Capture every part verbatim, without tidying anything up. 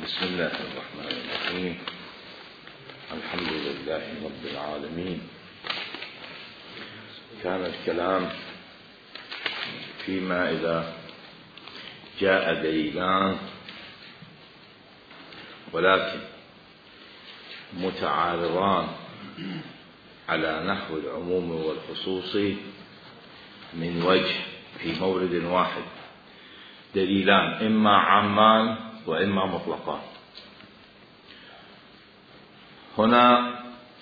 بسم الله الرحمن الرحيم. الحمد لله رب العالمين. كان الكلام فيما إذا جاء دليلان ولكن متعارضان على نحو العموم والخصوص من وجه في مورد واحد، دليلان إما عامان وإما مطلقان. هنا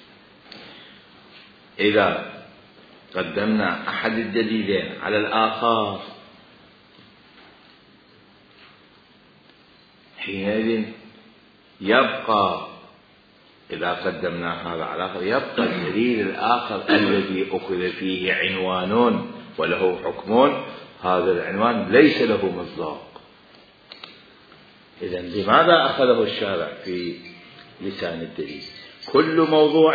إذا قدمنا أحد الدليلين على الآخر حينئذ يبقى، إذا قدمنا هذا على الآخر يبقى الدليل الآخر الذي أخذ فيه عنوان وله حكم، هذا العنوان ليس له مصداق. إذن لماذا أخذه الشارع في لسان الدليل؟ كل موضوع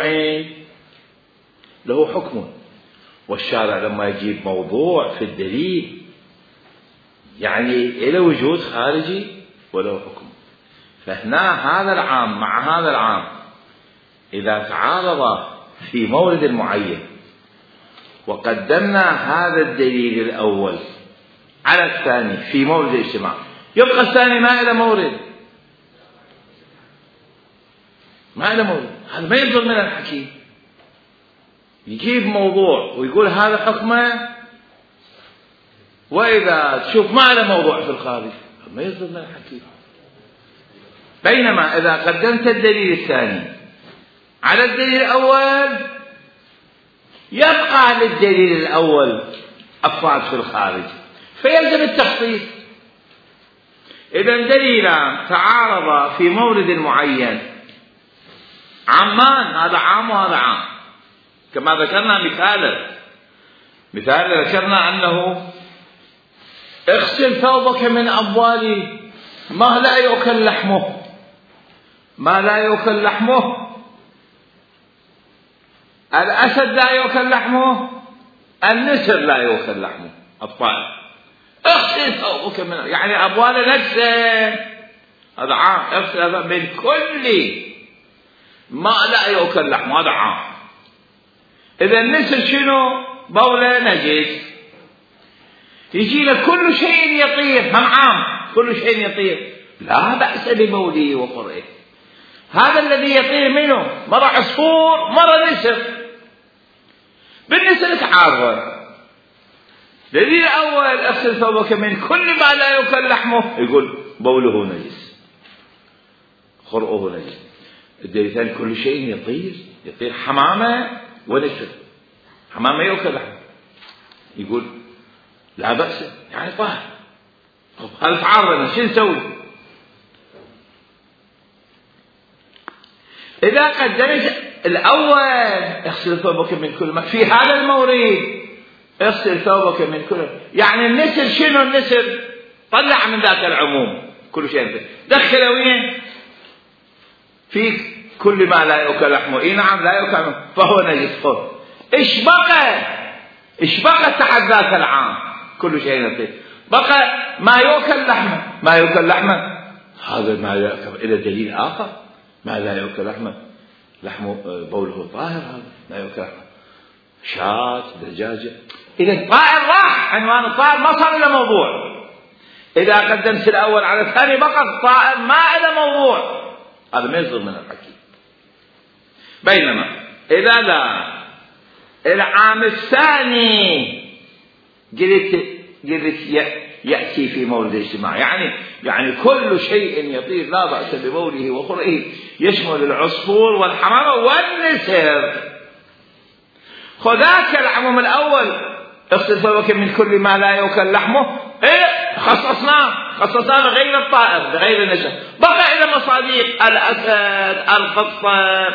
له حكم، والشارع لما يجيب موضوع في الدليل يعني إلى وجود خارجي وله حكم. فهنا هذا العام مع هذا العام إذا تعارض في مورد معين وقدمنا هذا الدليل الأول على الثاني في مورد الاجتماع، يبقى الثاني ما إلى مورد، ما إلى مورد. هذا ما ينظر من الحكيم يجيب موضوع ويقول هذا حكمه، وإذا تشوف ما إلى موضوع في الخارج ما ينظر من الحكيم. بينما إذا قدمت الدليل الثاني على الدليل الأول يبقى للدليل الأول أفراد في الخارج فيلزم التخصيص. إذا دليلان تعارضا في مورد معين، عامان، هذا عام وهذا عام، كما ذكرنا مثالا مثال ذكرنا أنه اغسل ثوبك من أبوال ما لا يؤكل لحمه، ما لا يؤكل لحمه، الأسد لا يؤكل لحمه، النسر لا يؤكل لحمه، الطائر. اغسل ثوبك من يعني أبوال نجسة، هذا عام. اغسل من كل ما لا يؤكل لحمه، هذا عام. إذا النسر شنو؟ بوله نجس. يجي لك كل شيء يطير، هم عام، كل شيء يطير لا بأس ببوله وقرئه. هذا الذي يطير منه مرة عصفور مرة نسر، بالنسر تعارض. الدليل الأول اغسل ثوبك من كل ما لا يؤكل لحمه، يقول بوله نجس خرؤه نجس. الدليل الثاني كل شيء يطير، يطير حمامة ونسر، حمامة يؤكل لحمه، يقول لا بأس يعني طاهر. طب هذا تعارضنا شو نسوي؟ إذا قدمت الأول اغسل ثوبك من كل ما في هذا المورد، اغسل ثوبك من كل، يعني النسر شنو؟ النسر طلع من ذاك العموم كل شيء، دخل وين؟ في كل ما لا يؤكل لحمه. اي نعم لا يؤكل لحمه فهو نجس. خذ ايش بقى؟ ايش بقى تحت ذاك العام؟ كل شيء نطير. بقى ما يؤكل لحمه، ما يؤكل لحمه هذا ما يؤكل الى دليل اخر. ما لا يؤكل لحمه، لحمه بوله طاهر، هذا ما يؤكل لحمه. شاة، دجاجة. إذا الطائر راح، عنوان الطائر ما صار له موضوع. إذا قدمت الأول على الثاني بقى الطائر ما له موضوع، هذا ما يصدر من الحكي. بينما إذا لا العام الثاني قلت قلت يأتي في مورد الاجتماع، يعني يعني كل شيء يطير لا بأس ببوله وخرئه، يشمل العصفور والحمامة والنسر. خذاك العموم الأول اغسل ثوبك من كل ما لا يؤكل لحمه، ايه خصصناه خصصناه لغير الطائر لغير النسر. بقى إلى مصاديق الأسد، القطة،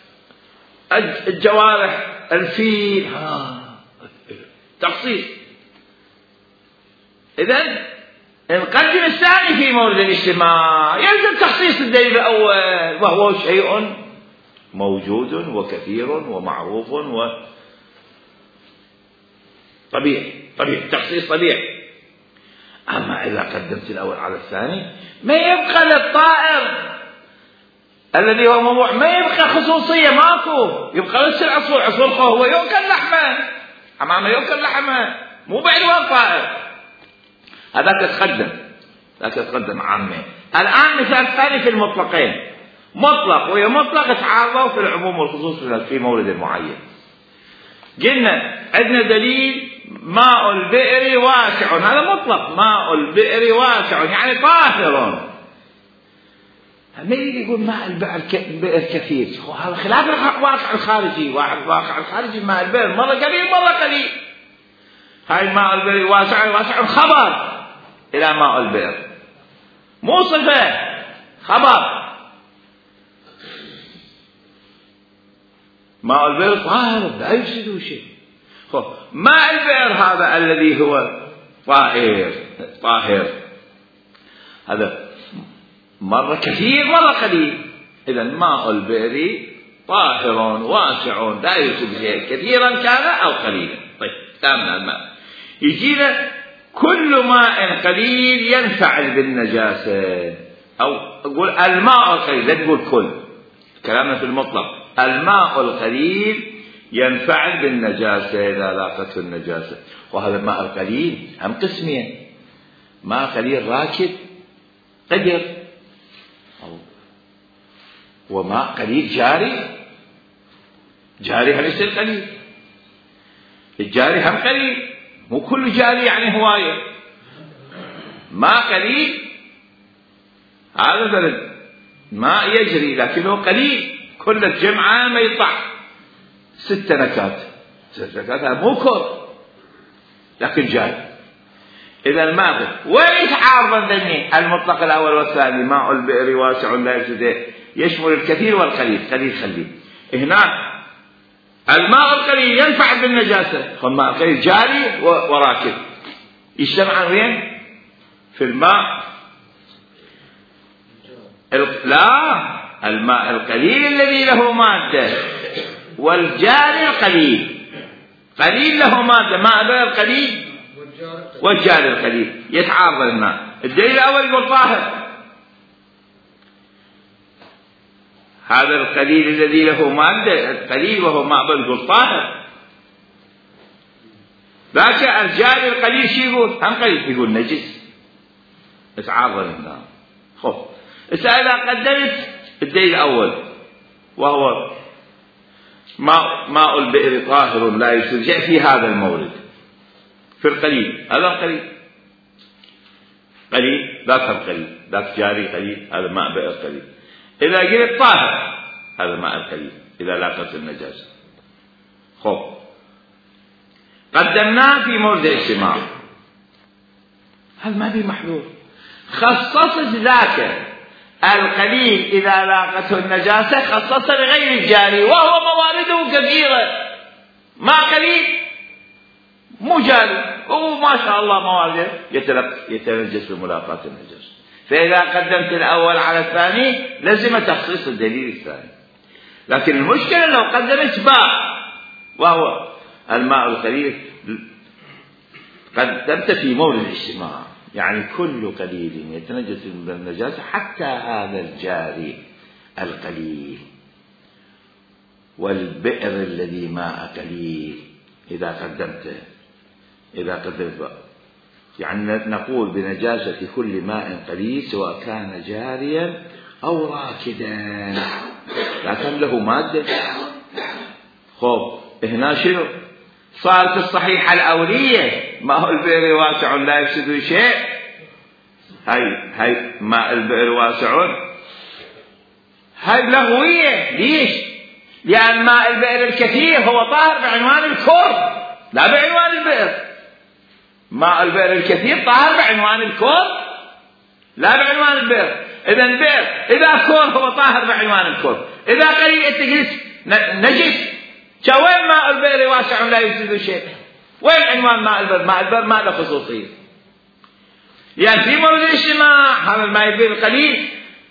الجوارح، الفيل، ها تخصيص. إذن نقدم الثاني في مورد الاجتماع، يلزم تخصيص الدليل الأول، وهو شيء موجود وكثير ومعروف وطبيعي طبيعي تخصيص طبيعي. أما إذا قدمت الأول على الثاني ما يبقى للطائر الذي هو موضوع، ما يبقى خصوصية، ماكو، يبقى بس العصفور. عصفور هو يأكل لحمة، أمامه يأكل لحمة، مو بعنوان طائر. هذاك تقدم، ذاك تقدم عامة. الآن مثال ثاني في المطلقين، مطلق ويا مطلق تعارضوا في العموم والخصوص في مورد معين. قلنا عندنا دليل ماء البئر واسع، هذا مطلق، ماء البئر واسع يعني طاهر. ما يقول ماء البئر كثير، هذا خلاف الواقع الخارجي. الواقع الخارجي ماء البئر مرة قليل مرة قليل. هاي ماء البئر واسع، واسع خبر إلى ماء البئر، مو صفة، خبر. ماء البئر طاهر لا يفسد شيء. ماء البئر هذا الذي هو طاهر طاهر هذا مرة كثير مرة قليل. إذا ماء البئر طاهر واسع لا يفسد شيء، كثيرا كان أو قليلا. طيب تمام. الماء يجينا كل ماء قليل ينفعل بالنجاسة، أو أقول الماء القليل، لا تقول كل، كلامنا في المطلق. الماء القليل ينفعل بالنجاسة إذا لاقته النجاسة. وهذا الماء القليل هم قسمين، ماء قليل راكد قدر، وماء قليل جاري. جاري هم يصير قليل، الجاري هم قليل، مو كل جاري يعني هواية. ماء قليل هذا مثلا ماء يجري لكنه قليل، كل الجمعة ما يطلع ست نكات، ست نكات هذا مو كر لكن جاري. إذا الماء وين يتعارض ذني المطلق الأول والثاني؟ ماء البئر واسع لا يفسد، يشمل الكثير والقليل. قليل خليه هنا. الماء القليل ينفع بالنجاسة، فالماء القليل جاري وراكد، يجتمعان وين؟ في الماء لا، الماء القليل الذي له مادة والجاري القليل. قليل له مادة، ماء البئر القليل والجاري القليل، يتعارض الماء. الدليل الأول يقول طاهر، هذا القليل الذي له مادة القليل وهو ماء يقول طاهر. ذاك الجاري القليل شو يقول؟ هم قليل، يقول نجس، يتعارض الماء. خب إذا قدمت الدليل الأول وهو ماء, ماء البئر طاهر لا يفسد، جاء في هذا المورد في القليل، هذا القليل قليل، ذاك القليل، ذاك جاري قليل، هذا ماء بئر قليل. إذا قلت طاهر هذا ماء القليل إذا لاقت النجاسة. خب قدمناه في مورد الاجتماع، هذا ما في محظور. خصصت ذاك القليل إذا لاقته النجاسة، خصص لغير الجاري وهو موارده كثيرة. ما قليل مو جاري وما شاء الله موارده يتنجس بملاقاة النجاسة. فإذا قدمت الأول على الثاني لازم تخصيص الدليل الثاني. لكن المشكلة لو قدمت باء وهو الماء القليل، قدمت في مورد الاجتماع، يعني كل قليل يتنجس بالنجاسة حتى هذا الجاري القليل والبئر الذي ماء قليل. إذا قدمته إذا قدمت يعني نقول بنجاسة كل ماء قليل سواء كان جاريا أو راكدا لكن له مادة. خب هنا شنو صارت الصحيحة الأولية ماء البئر واسع لا يفسد شيء. هاي هاي ماء البئر واسع هاي لغوية. ليش؟ لأن ماء البئر الكثير هو طاهر بعنوان الكر لا بعنوان البئر. ماء البئر الكثير طاهر بعنوان الكر لا بعنوان البئر. إذا البئر إذا كر هو طاهر بعنوان الكر، إذا قليل التجلس نجس. وين ماء البئر واسع لا يفسد شيء؟ وين عنوان ماء البئر؟ ماء البئر ما له خصوصية. يعني في مورد الاجتماع هذا الماء البئر القليل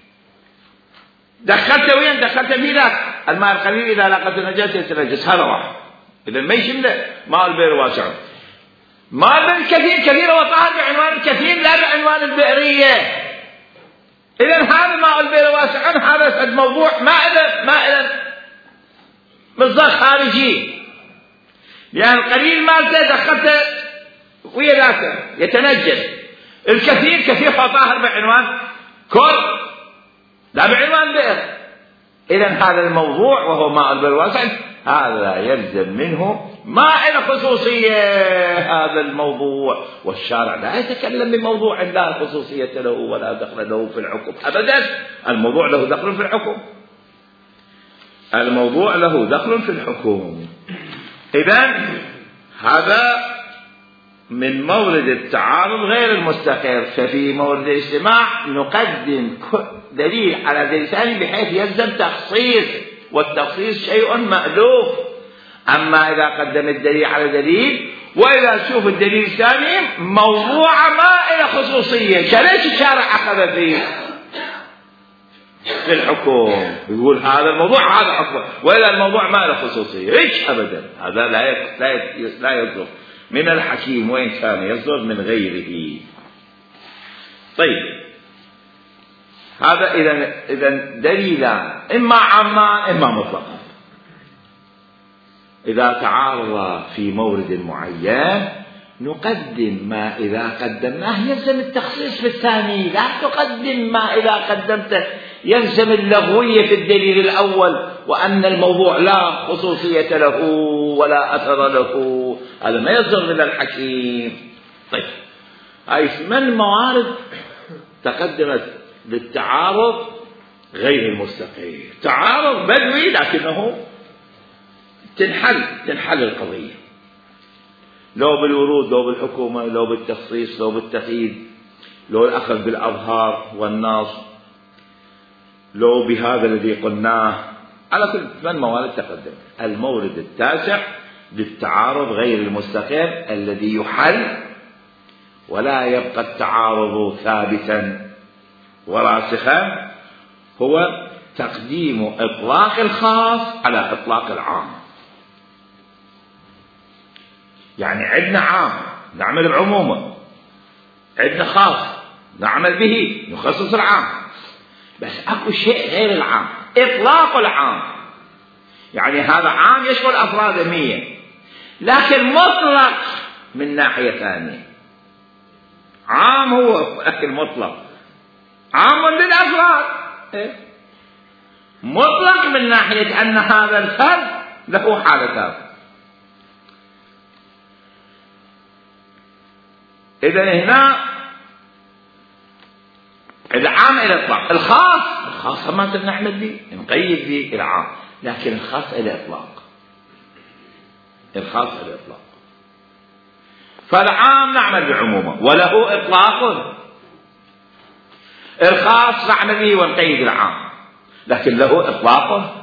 دخلت وين؟ دخلت في ذاك الماء القليل إذا لاقت النجاسة يتنجس، هذا واحد. إذا ما يشمل ماء البئر واسع. ما بالكثير، كثير هو طاهر بعنوان الكثير لا بعنوان البئرية. إذن هذا ماء البئر واسع، هذا الموضوع ما إذا ما إذا مصدر خارجي، لأن القليل مالته دخلته ويا ذاته يتنجس. الكثير كثير هو طاهر بعنوان كل لا بعنوان بئر. إذن هذا الموضوع وهو ماء البئر الواسع هذا يلزم منه ما له خصوصية هذا الموضوع، والشارع لا يتكلم بموضوع لا خصوصية له ولا دخل له في الحكم أبدا. الموضوع له دخل في الحكم، الموضوع له دخل في الحكم. إذن هذا من مورد التعارض غير المستقر. ففي مورد الاجتماع نقدم دليل على دليل ثاني بحيث يلزم تخصيص، والتخصيص شيء مألوف. أما إذا قدم الدليل على دليل وإذا تشوف الدليل الثاني موضوع ما إلى خصوصية، فليش الشارع أخذ فيه في الحكم يقول هذا الموضوع هذا حكم، وإذا الموضوع ما له خصوصية إيش أبدا. هذا لا لا يصدر من الحكيم وإن كان يصدر من غيره. طيب هذا إذا إذا دليلان إما عامان إما مطلقا. إذا تعارض في مورد معين نقدم ما إذا قدمناه يلزم التخصيص في الثاني، لا تقدم ما إذا قدمته يلزم اللغوية في الدليل الأول وأن الموضوع لا خصوصية له ولا أثر له. هذا ما يصدر من الحكيم. طيب هاي من موارد تقدمت للتعارض غير المستقيم. تعارض بدوي لكنه تنحل تنحل القضية، لو بالورود لو بالحكومة لو بالتخصيص لو بالتقييد لو الأخذ بالأظهار والنص لو بهذا الذي قلناه. على كل ثمان موارد تقدم. المورد التاسع للتعارض غير المستقيم الذي يحل ولا يبقى التعارض ثابتا وراسخا هو تقديم إطلاق الخاص على إطلاق العام. يعني عندنا عام نعمل بعمومه، عندنا خاص نعمل به نخصص العام، بس أكو شيء غير العام إطلاق العام. يعني هذا عام يشمل أفراد مية لكن مطلق من ناحية ثانية. عام هو المطلق عام للأفراد، مطلق من ناحية أن هذا الفرد له حالتان. إذا هنا العام إلى إطلاق، الخاص الخاص ما نعمل به نقيد به العام، لكن الخاص إلى إطلاق، الخاص إلى إطلاق. فالعام نعمل بعمومه وله إطلاق، الخاص نعمل به ونقيد العام لكن له إطلاق.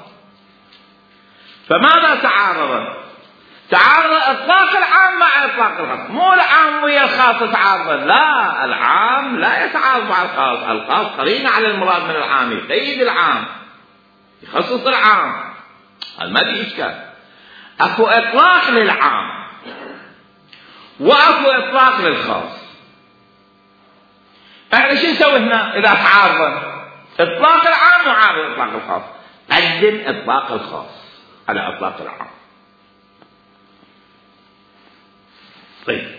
فماذا تعارض؟ تعارض إطلاق العام مع إطلاق الخاص، مو العام ويا الخاص تعارض، لا العام لا يتعارض مع الخاص. الخاص قرينة على المراد من العام، يقيد العام يخصص العام، هذا ما في إشكال. أكو إطلاق للعام وأكو إطلاق للخاص. احنا شو نسوي هنا إذا تعارض؟ إطلاق العام وعارض إطلاق الخاص، قدم إطلاق الخاص على إطلاق العام. طيب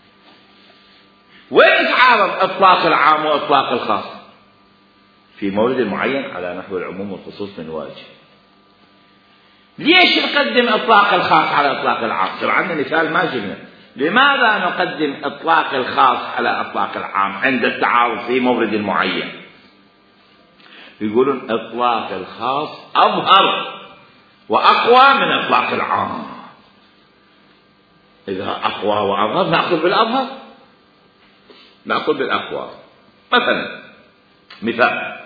وين تعارض إطلاق العام وإطلاق الخاص؟ في مورد معين على نحو العموم والخصوص من واجه. ليش نقدم إطلاق الخاص على إطلاق العام؟ طبعا عندنا مثال ما جبنا. لماذا نقدم إطلاق الخاص على إطلاق العام عند التعارض في مورد معين؟ يقولون إطلاق الخاص أظهر وأقوى من إطلاق العام. إذا أقوى وأظهر نأخذ بالأظهر، نأخذ بالأقوى. مثلا مثال،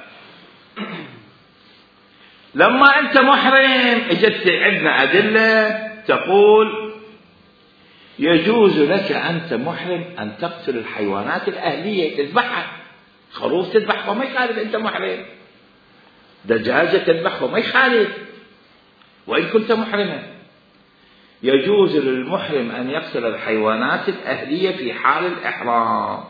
لما أنت محرم اجت عندنا أدلة تقول يجوز لك أنت محرم أن تقتل الحيوانات الأهلية تذبحها، خروف تذبحه ما يخالف، أنت محرم. دجاجة تذبحه ما يخالف وإن كنت محرما. يجوز للمحرم أن يقتل الحيوانات الأهلية في حال الإحرام.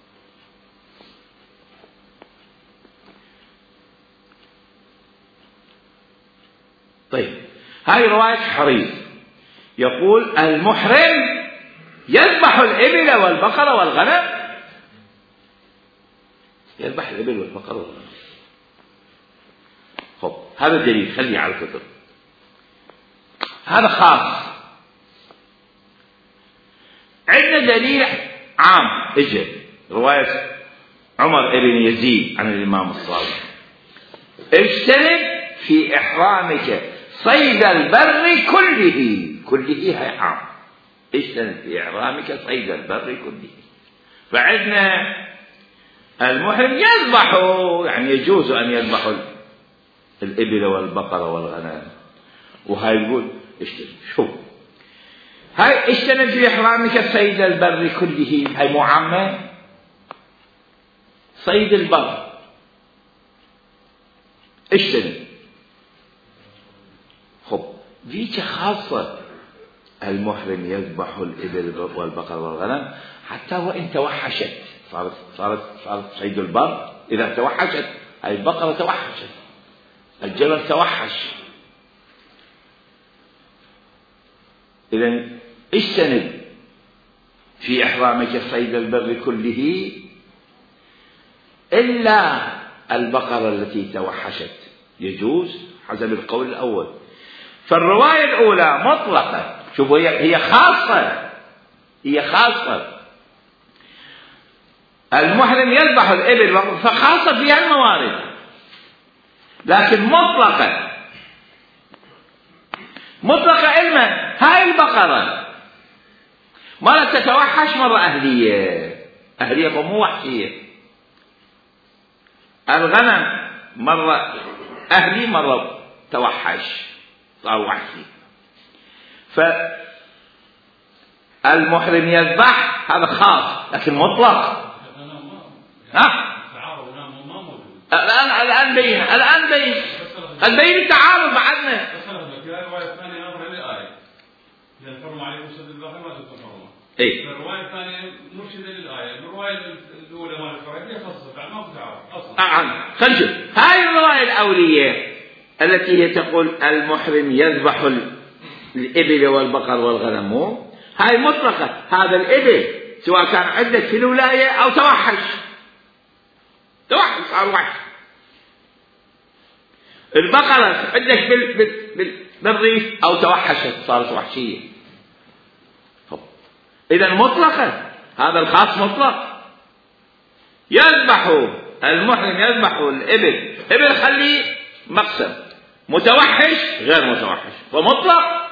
طيب، هذه رواية حريص يقول المحرم يذبح الإبل والبقر والغنم. يذبح الإبل والبقر والغنم. خب، هذا الدليل خليه على الكتب. هذا خاص. عندنا دليل عام اجى رواية عمر بن يزيد عن الإمام الصادق: اجتنب في إحرامك صيد البر كله. كله هي عام. اجتنب في إحرامك صيد البر كله. فعندنا المحرم يذبح، يعني يجوز أن يذبح الإبل والبقر والغنم. وهاي يقول اجتنب. شوف، هاي اجتنب في إحرامك صيد البر كله، هاي مو عامة. صيد البر اجتنب. خب، ذيك خاصة. المحرم يذبح الإبل والبقر والغنم حتى وإن توحشت. صارت صارت صارت صيد البر إذا توحشت. هاي البقرة توحشت، الجمل توحش. إذن اجتنب في إحرامك صيد البر كله إلا البقرة التي توحشت. يجوز حسب القول الأول. فالرواية الأولى مطلقة. شوفوا، هي خاصة. هي خاصة. المحرم يذبح الإبل فخاصة فيها الموارد، لكن مطلقة. مطلقة علما. هاي البقرة مرة تتوحش، مرة أهلية. أهلية مو وحشية. الغنم مرة أهلي مرة توحش صار وحشي. فالمحرم يذبح هذا خاص، لكن مطلق. ها؟ الآن الآن بين الآن بين البين التعارض بعدنا. اي الرواية الثانية مرشدة للآية. الرواية الأولى مال الفرائض هي خاصة، يعني ما بتعارض أصلا. نعم، خلينا نشوف. هاي الرواية الأولية التي هي تقول المحرم يذبح الإبل والبقر والغنم، هاي مطلقة. هذا الإبل سواء كان عندك في الولاية أو توحش. توحش صار وحش. البقرة عندك بال بال بال بالريف أو توحشت صارت وحشية. إذا مطلقة. هذا الخاص مطلق. يذبح المحرم يذبح الإبل. إبل خليه مقسم، متوحش غير متوحش، فمطلق.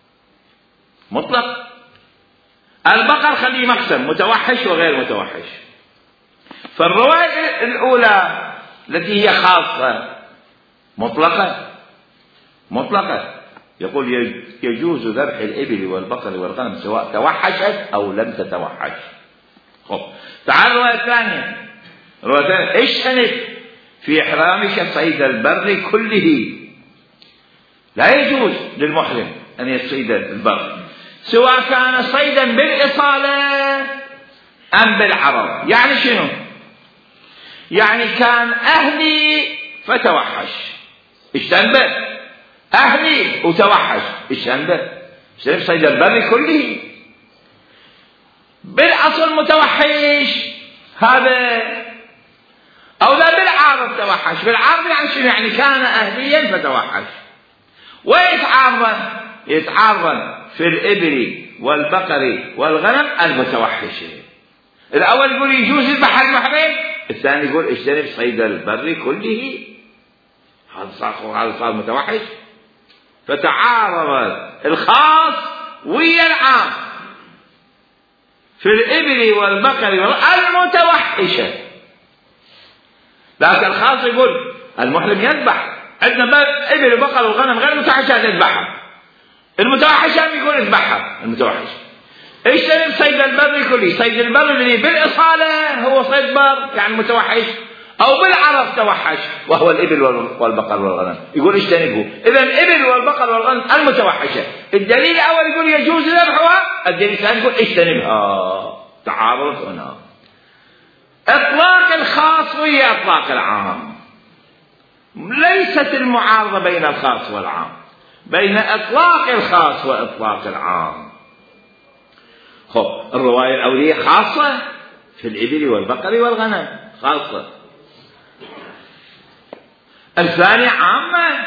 مطلق. البقر خليه مقسم، متوحش وغير متوحش. فالرواية الأولى التي هي خاصة مطلقة. مطلقة. يقول يجوز ذبح الإبل والبقر والغنم سواء توحشت أو لم تتوحش. خب، تعال الرواية الثانية. الرواية الثانية: اجتنب في إحرامك صيد البر كله. لا يجوز للمحرم أن يصيد البر سواء كان صيدا بالإصالة أم بالعرض. يعني شنو؟ يعني كان أهلي فتوحش، اجتنبه. أهلي وتوحش، اجتنبه. اجتنب صيد البر كله. بالأصل متوحش هذا، أو لا بالعارض توحش. بالعارض يعني شنو؟ يعني كان أهليا فتوحش. ويتعارض يتعارض في الإبل والبقر والغنم المتوحشة. الأول يقول يجوز يذبح المحرم، الثاني يقول اجتنب صيد البر كله. هذا صار هذا صار متوحش. فتعارض الخاص ويا العام في الإبل والبقر المتوحشة. لكن الخاص يقول المحرم يذبح. عندنا إبل وبقر وغنم غير متوحشة يذبحها. المتوحشة يقول يذبحها. المتوحش اجتنب صيد البر كله. صيد البر اللي بالإصالة هو صيد بر يعني متوحش، أو بالعرض توحش وهو الإبل والبقر والغنم. يقول اجتنبه. إذا الإبل والبقر والغنم المتوحشة الدليل الأول يقول يجوز ذبحها، الدليل الثاني يقول اجتنبها. تعارض هنا. إطلاق الخاص وهي إطلاق العام، ليست المعارضة بين الخاص والعام، بين إطلاق الخاص وإطلاق العام. خب الرواية الأولية خاصة في الإبل والبقر والغنم، خاصة. الثانية عامة،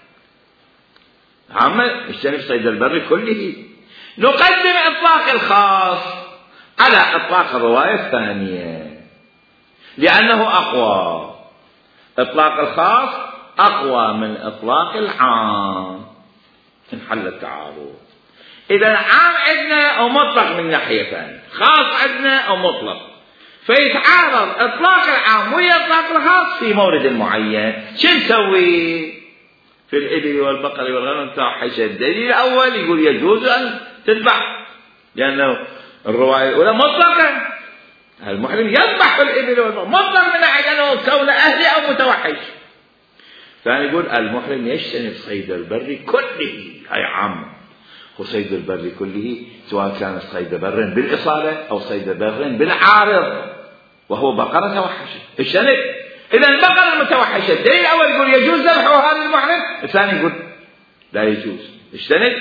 عامة اجتنب صيد البر كله. نقدم إطلاق الخاص على إطلاق الرواية الثانية لأنه أقوى. إطلاق الخاص أقوى من إطلاق العام، انحل التعارض. إذا العام عندنا ومطلق من ناحية ثانية، خاص عندنا ومطلق، فيتعارض إطلاق العام ويا إطلاق الخاص في مورد معين. شو نسوي؟ في الإبل والبقر والغنم توحش الدليل الأول يقول يجوز أن تذبح، لأنه الرواية الأولى مطلقة، المحرم يذبح في الإبل والبقر مطلق من ناحية أنه كون أهلي أو متوحش. ثاني يقول المحرم يجتنب صيد البر كله، هاي عامة. وصيد البر كله سواء كان صيد بر بالإصالة أو صيد بر بالعارض، وهو بقرة توحشة اجتنب. إذا البقرة المتوحشة الدليل الأول يقول يجوز ذبحها هذا المحرم، الثاني يقول لا يجوز اجتنب.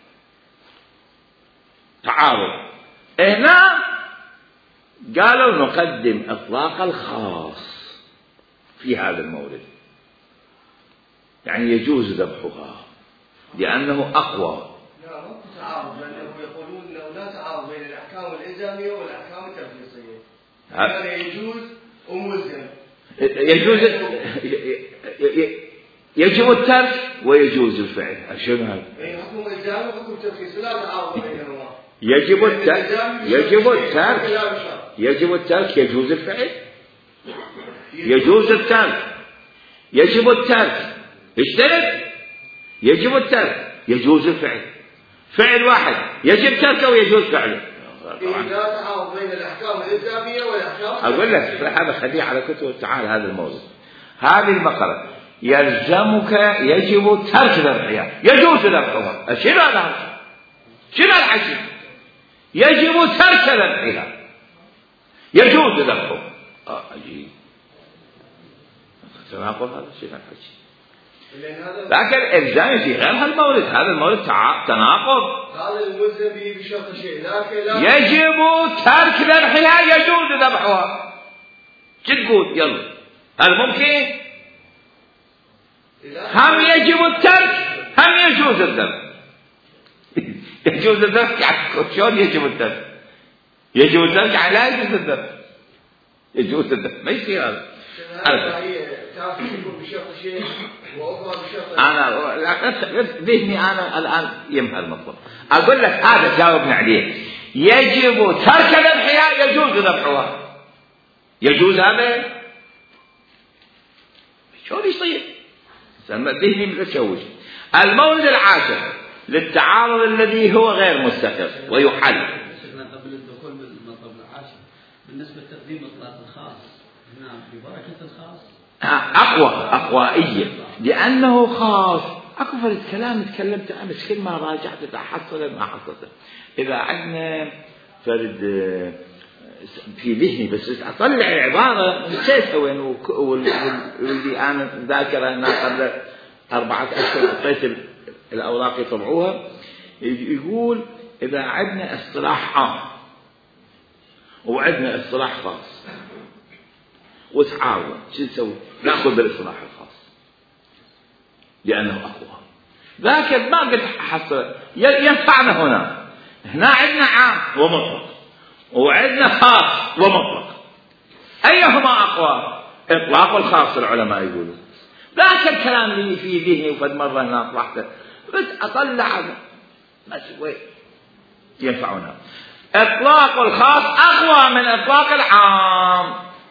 تعارض. هنا قالوا نقدم إطلاق الخاص في هذا المورد، يعني يجوز ذبحها لأنه أقوى. لا مو تعارض، لأنهم يقولون أنه لا تعارض بين الأحكام الإلزامية والأحكام التفصيلية. هذا يجوز وملزم. يجوز يجب الترك ويجوز الفعل. شنو هذا؟ يعني حكم إلزامي وحكم تفصيلي لا تعارض بينهما. يجب الترك يجب الترك يجب الترك يجوز الفعل. يجوز الترك يجب الترك اجتنب، يجب الترك يجوز الفعل. فعل واحد يجب تركه ويجوز فعله. لا تعارض بين الأحكام الإلزامية والأحكام. أقول لك هذا خليه على كتب. تعال هذا الموضوع. هذه البقرة يلزمك يجب ترك ذبحها، يجوز ذبحها. شنو هذا؟ شنو الحكي؟ يجب ترك ذبحها، يجوز ذبحها. آه عجيب. تناقض هذا. شنو الحكي؟ لكن الإلزام في غير هالمورد، هذا المورد تناقض. هذا الملزم به بشرط شيء، لكن لا يجب ترك ذبحها يجوز ذبحها. شو تقول؟ يلا هل ممكن؟ هم يجب الترك هم يجوز الذبح. يجوز الذبح يعني شلون يجب الذبح؟ يجب الذبح يعني لا يجوز الذبح. يجوز الذبح ما يصير هذا. أنا ذهني أنا الآن يمهل المطلب. أقول لك هذا جاوبنا عليه. يجب ترك ذبحها يجوز ذبحها. يجوز هذا؟ شلون يصير؟ ذهني متشوش. المورد العاشر للتعارض الذي هو غير مستقر ويحل. قبل الدخول بالمطلب العاشر بالنسبة لتقديم إطلاق الخاص هنا ببركة الخاص أقوى أقوائية لأنه خاص. أكو فرد كلام تكلمت أمس كل ما راجعت تحصل ما حصلت. إذا عندنا فرد في ذهني بس أطلع العبارة نسيتها وين، واللي أنا ذاكرة أنها قبل أربعة أشهر أعطيت الأوراق يطبعوها. يقول إذا عندنا اصطلاح عام وعندنا اصطلاح خاص وتعاون شو نسوي؟ نأخذ بالاصطلاح الخاص لأنه أقوى. لكن ما قلت حصل ينفعنا هنا. هنا عندنا عام ومطلق وعندنا خاص ومطلق، أيهما أقوى؟ إطلاق الخاص العلماء يقولون. لكن الكلام اللي في ذهني وفد مرة هنا طلعت بس أطلع ما سوي ينفعنا. إطلاق الخاص أقوى من إطلاق العام.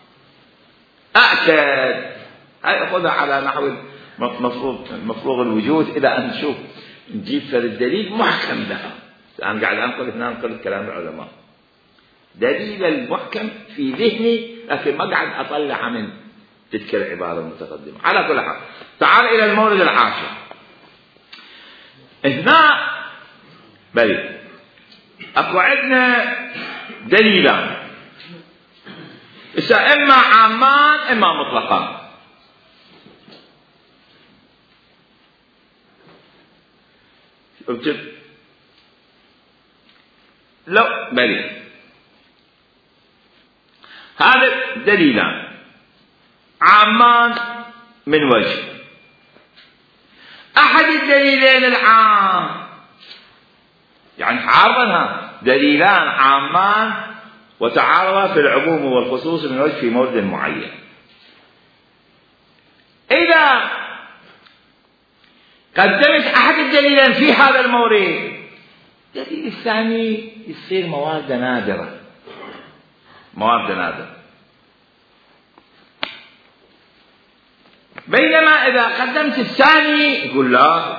أأكد هاي أخذها على نحو مفروض مفروض الوجود. إذا أن نشوف نجيب فرد الدليل محكم لها. أنا قاعد أنقل هنا أنقل كلام العلماء. دليل المحكم في ذهني لكن ما قاعد أطلع من تلك العبارة المتقدمة. على كل حال تعال إلى المورد العاشر. هنا بلي اكو عندنا دليلان، اما عامان اما مطلقان. لو بلي هذا دليلان عامان من وجه. احد الدليلين العام يعني تعارضا، دليلان عامان وتعارضا في العموم والخصوص من وجه في مورد معين. إذا قدمت أحد الدليلين في هذا المورد، الدليل الثاني يصير مواد نادرة، مواد نادرة. بينما إذا قدمت الثاني يقول لا،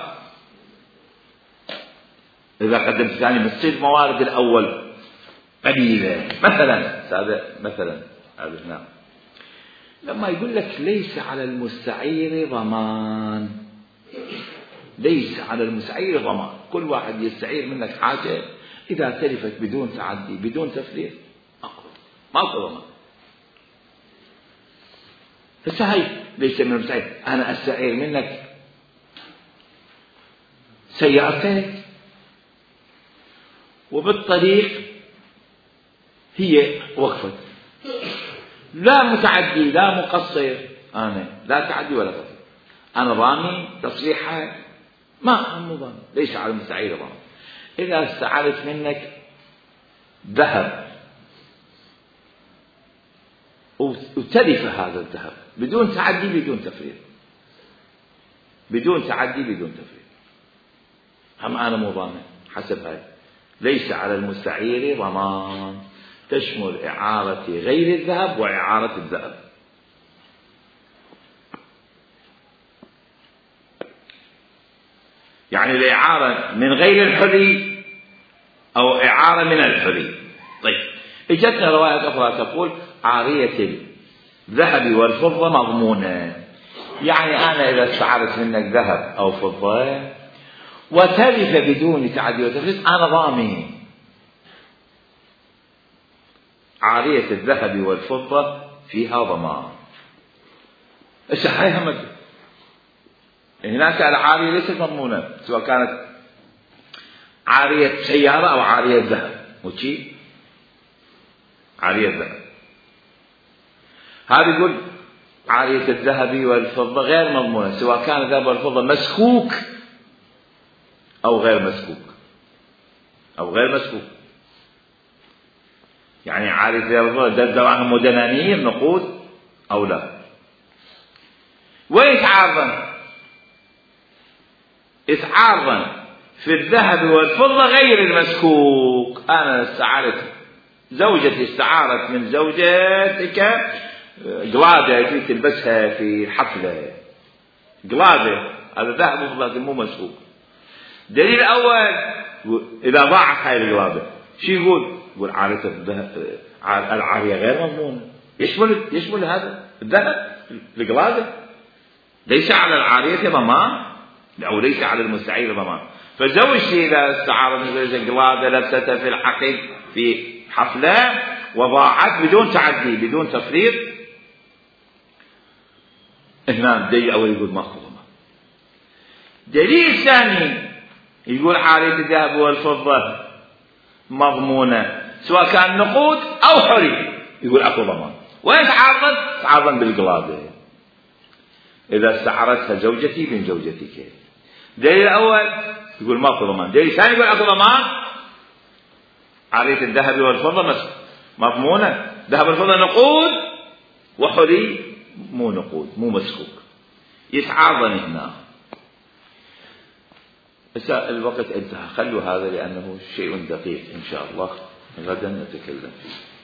إذا قدمت الثاني بتصير موارد الأول قليلة. مثلا هذا مثلا هذا نعم لما يقول لك ليس على المستعير ضمان، ليس على المستعير ضمان، كل واحد يستعير منك حاجة إذا تلفت بدون تعدي بدون تفريط ماكو ضمان. فسهي ليس من المستعير، أنا أستعير منك سيارتك وبالطريق هي وقفت، لا متعدي لا مقصر، أنا لا تعدي ولا قصر، أنا ضامن تصريحها ما مو ضامن، ليس على المستعير ضامن. إذا استعرت منك ذهب وتلف هذا الذهب بدون تعدي بدون تفريط، بدون تعدي بدون تفريط، هم أنا مو ضامن حسب هاي. ليس على المستعير ضمان تشمل إعارة غير الذهب وإعارة الذهب. يعني الإعارة من غير الحلي أو إعارة من الحلي. طيب اجتنا رواية أخرى تقول عارية الذهب والفضة مضمونة، يعني أنا إذا استعرت منك ذهب أو فضة وتلف بدون تعدي وتفريط أنا ضامن. عارية الذهب والفضة فيها ضمان. الصحيح مد هناك العارية ليست مضمونة، سواء كانت عارية سيارة أو عارية ذهب، وشي عارية ذهب. هذا يقول عارية الذهب والفضة غير مضمونة، سواء كان الذهب والفضة مسكوك أو غير مسكوك أو غير مسكوك. يعني عارية الذهب والفضة دراهم ودنانير نقود أو لا. ويتعارضن يتعارضن في الذهب والفضة غير المسكوك. أنا استعارت زوجتي استعارت من زوجتك قلادة في تلبسها في حفلة، قلادة هذا ذهب وفضة مو مسكوك. دليل أول إذا ضاعت هاي القلادة شو يقول؟ يقول عارية الذهب العارية غير مضمونة، يشمل يشمل هذا الذهب القلادة، ليس على العارية ضمان أو ليس على المستعير ضمان. فزوجتي إذا استعار من زوجة قلادة لبستها في الحقيقة في حفلة وضاعت بدون تعدي بدون تفريط، هنا دليل أول يقول ماكو ضمان. دليل ثاني يقول عارية الذهب والفضة مضمونة سواء كان نقود أو حري، يقول أكو ضمان. وين تعارض؟ تعارض بالقلادة إذا استعارتها زوجتي من زوجتك. دليل الأول يقول ماكو ضمان. دليل الثاني يقول أكو ضمان. عارية الذهب والفضة مضمونة، ذهب والفضة نقود وحلي مو نقود مو مسكوك، يتعارضن هنا. بس الوقت انتهى، خلوا هذا لأنه شيء دقيق إن شاء الله غدا نتكلم فيه.